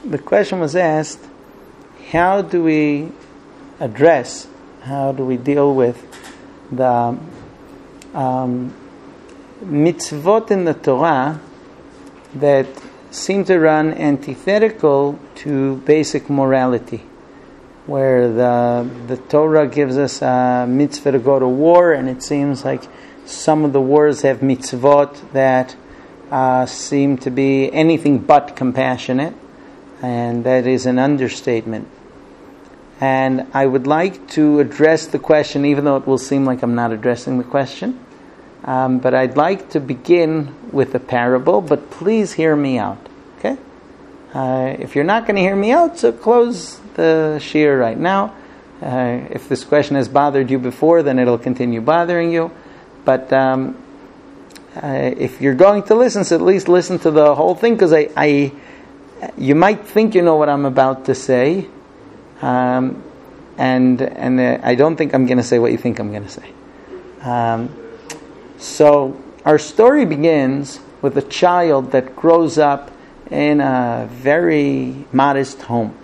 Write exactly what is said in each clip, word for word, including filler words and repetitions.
the question was asked, how do we address, how do we deal with the um, mitzvot in the Torah that seem to run antithetical to basic morality, where the the Torah gives us a mitzvah to go to war, and it seems like some of the wars have mitzvot that uh, seem to be anything but compassionate, and that is an understatement. And I would like to address the question, even though it will seem like I'm not addressing the question, um, but I'd like to begin with a parable, but please hear me out, okay? Uh, if you're not going to hear me out, so close the shiur right now. Uh, if this question has bothered you before, then it'll continue bothering you. But um, uh, if you're going to listen, so at least listen to the whole thing, because I, I, you might think you know what I'm about to say, um, and and uh, I don't think I'm going to say what you think I'm going to say. Um, so our story begins with a child that grows up in a very modest home.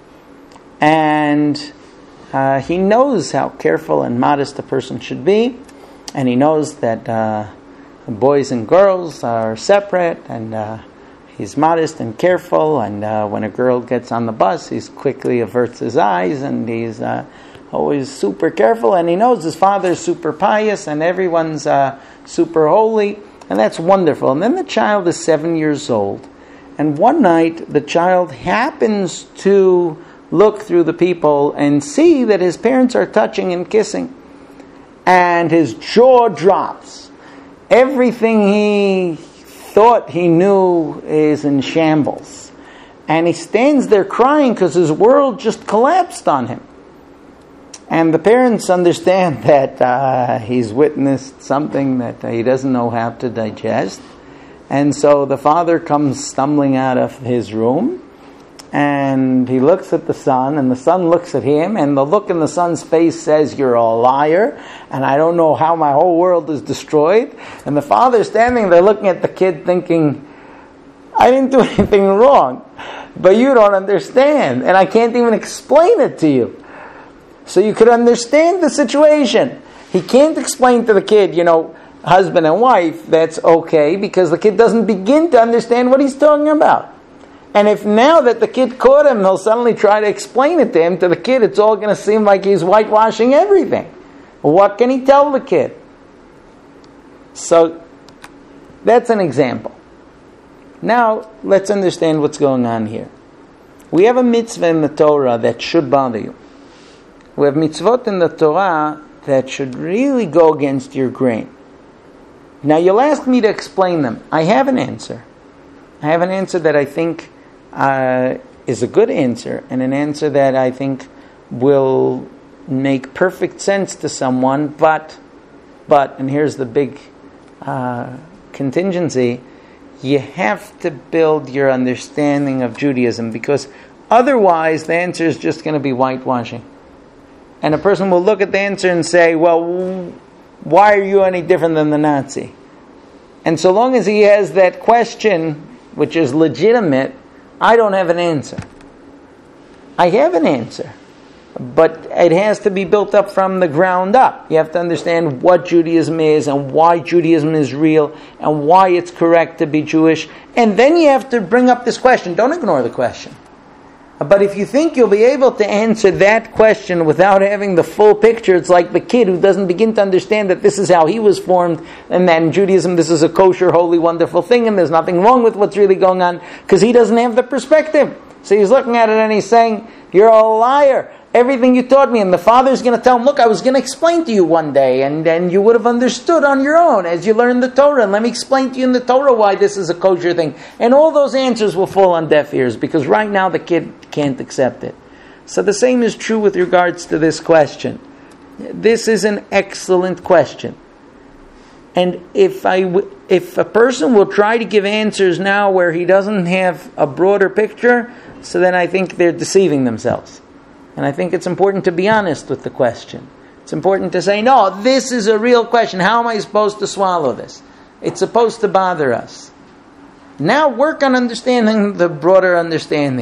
And uh, he knows how careful and modest a person should be. And he knows that uh, boys and girls are separate. And uh, he's modest and careful. And uh, when a girl gets on the bus, he quickly averts his eyes. And he's uh, always super careful. And he knows his father's super pious. And everyone's uh, super holy. And that's wonderful. And then the child is seven years old. And one night, the child happens to look through the people and see that his parents are touching and kissing. And his jaw drops. Everything he thought he knew is in shambles. And he stands there crying because his world just collapsed on him. And the parents understand that uh, he's witnessed something that he doesn't know how to digest. And so the father comes stumbling out of his room, and he looks at the son, and the son looks at him, and the look in the son's face says, "You're a liar, and I don't know how my whole world is destroyed." And the father's standing there looking at the kid thinking, "I didn't do anything wrong, but you don't understand, and I can't even explain it to you." So you could understand the situation. He can't explain to the kid, you know, husband and wife, that's okay, because the kid doesn't begin to understand what he's talking about. And if now that the kid caught him, he'll suddenly try to explain it to him, to the kid, it's all going to seem like he's whitewashing everything. What can he tell the kid? So, that's an example. Now, let's understand what's going on here. We have a mitzvah in the Torah that should bother you. We have mitzvot in the Torah that should really go against your grain. Now you'll ask me to explain them. I have an answer. I have an answer that I think uh, is a good answer, and an answer that I think will make perfect sense to someone, but, but, and here's the big uh, contingency, you have to build your understanding of Judaism, because otherwise the answer is just going to be whitewashing. And a person will look at the answer and say, well, why are you any different than the Nazi? And so long as he has that question, which is legitimate, I don't have an answer. I have an answer. But it has to be built up from the ground up. You have to understand what Judaism is and why Judaism is real and why it's correct to be Jewish. And then you have to bring up this question. Don't ignore the question. But if you think you'll be able to answer that question without having the full picture, it's like the kid who doesn't begin to understand that this is how he was formed, and that in Judaism this is a kosher, holy, wonderful thing, and there's nothing wrong with what's really going on, because he doesn't have the perspective. So he's looking at it and he's saying, "You're a liar. Everything you taught me." And the father's going to tell him, "Look, I was going to explain to you one day, and then you would have understood on your own as you learned the Torah. And let me explain to you in the Torah why this is a kosher thing." And all those answers will fall on deaf ears, because right now the kid can't accept it. So the same is true with regards to this question. This is an excellent question. And if I w- if a person will try to give answers now where he doesn't have a broader picture, so then I think they're deceiving themselves. And I think it's important to be honest with the question. It's important to say, no, this is a real question. How am I supposed to swallow this? It's supposed to bother us. Now work on understanding the broader understanding.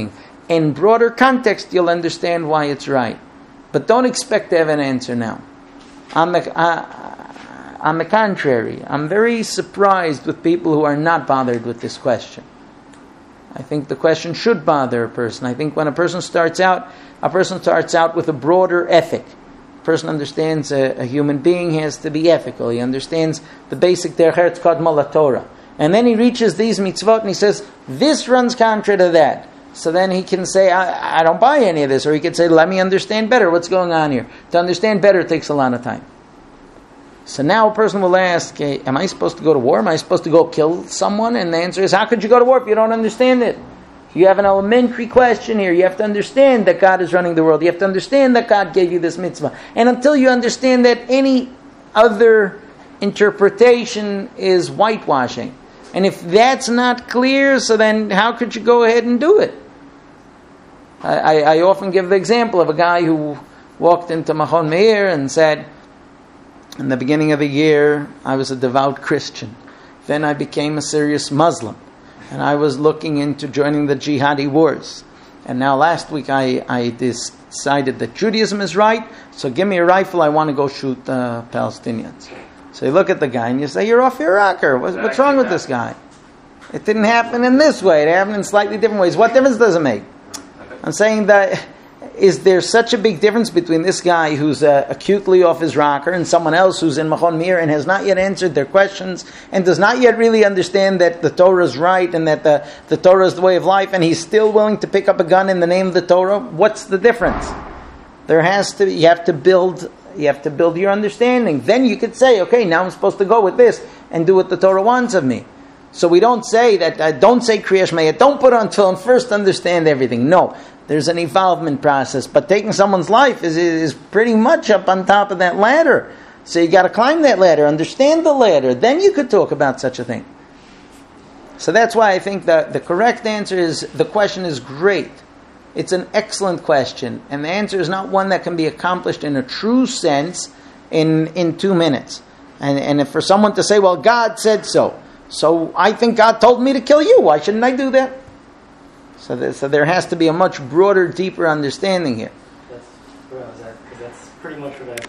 in broader context, you'll understand why it's right. But don't expect to have an answer now. On the, uh, on the contrary, I'm very surprised with people who are not bothered with this question. I think the question should bother a person. I think when a person starts out, a person starts out with a broader ethic. A person understands a, a human being has to be ethical. He understands the basic derech eretz kadma Torah. And then he reaches these mitzvot and he says, this runs counter to that. So then he can say, I, I don't buy any of this. Or he can say, let me understand better what's going on here. To understand better takes a lot of time. So now a person will ask, hey, am I supposed to go to war? Am I supposed to go kill someone? And the answer is, how could you go to war if you don't understand it? You have an elementary question here. You have to understand that God is running the world. You have to understand that God gave you this mitzvah. And until you understand that, any other interpretation is whitewashing. And if that's not clear, so then how could you go ahead and do it? I, I, I often give the example of a guy who walked into Machon Meir and said, in the beginning of the year, I was a devout Christian. Then I became a serious Muslim. And I was looking into joining the jihadi wars. And now last week I, I decided that Judaism is right, so give me a rifle, I want to go shoot uh, Palestinians. So you look at the guy and you say, you're off your rocker. What's, what's wrong with this guy? It didn't happen in this way. It happened in slightly different ways. What difference does it make? I'm saying that, is there such a big difference between this guy who's uh, acutely off his rocker and someone else who's in Machon Meir and has not yet answered their questions and does not yet really understand that the Torah is right and that the, the Torah is the way of life, and he's still willing to pick up a gun in the name of the Torah? What's the difference? There has to, you have to build, you have to build your understanding. Then you could say, okay, now I'm supposed to go with this and do what the Torah wants of me. So we don't say that, uh, don't say Kriyash Maya, don't put on tefillin, first understand everything. No. There's an evolvement process, but taking someone's life is is pretty much up on top of that ladder. So you got to climb that ladder, understand the ladder, then you could talk about such a thing. So that's why I think that the correct answer is, the question is great. It's an excellent question, and the answer is not one that can be accomplished in a true sense in in two minutes. And and if for someone to say, well, God said so, so I think God told me to kill you, why shouldn't I do that? So there, so there has to be a much broader, deeper understanding here. That's, that's pretty much what I